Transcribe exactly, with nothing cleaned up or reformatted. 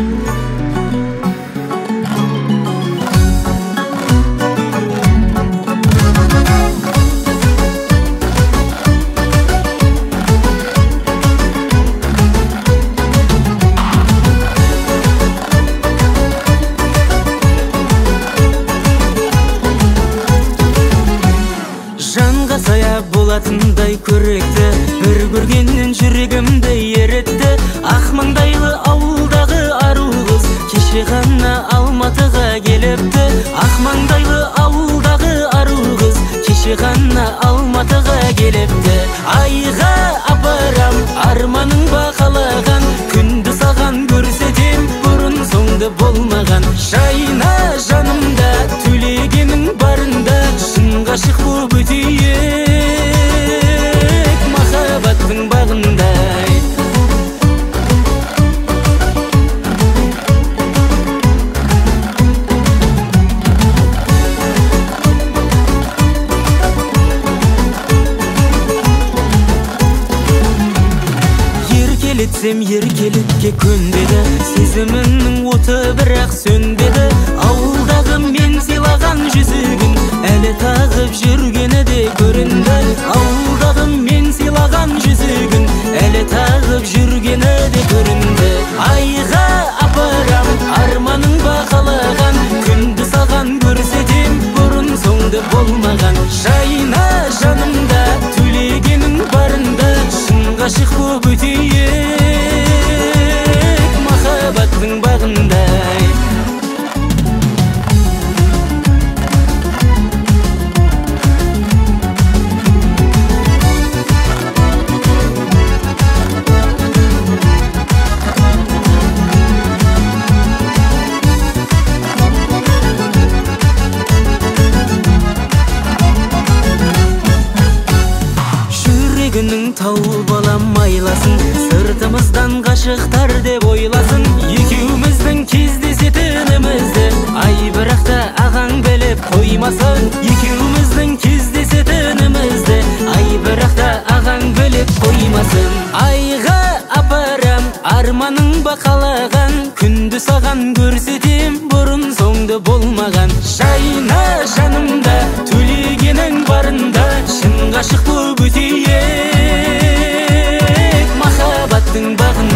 болатындай көректі, бір көргеннен жүрегімді еретті. Ақмаңдайлы ауылдағы ару қыз кеше ғана Алматыға келіпті. Ақмаңдайлы ауылдағы ару қыз кеше ғана Алматыға келіпті. Айға апарам арманың бақалаған, күнді саған көрсетем бұрын соңды болмаған. Жайна жанымда төлегенің барында, шын ғашық боп өтейік махаббаттың бағындай. Еркелетсем еркелікке көнбеді, сезімімнің оты бірақ сөнбеді. Ауылдағы мен сыйлаған жүзігін әлі тағып жүргені де көрінді. Ауылдағы мен сыйлаған жүзігін әлі тағып жүргені де көрінді. Айға апарам арманың бақалаған, күнді саған көрсетем бұрын соңды болмаған. Жайна жанымда төлегенің барында, шын ғашық боп өтейік махаббаттың бағындай. Жүрегінің тауып алам майласын, сыртымыздан ғашықтар деп ойласын. Екеуміздің кездесетінімізді ай бірақ та ағаң біліп қоймасын. Екеуміздің кездесетінімізді ай бірақ та ағаң біліп қоймасын. Айға апарам арманың бақалаған, күнді саған көрсетем бұрын соңды болмаған. Жайна жанымда төлегенің барында, шын ғашық боп өтейік махаббаттың бағын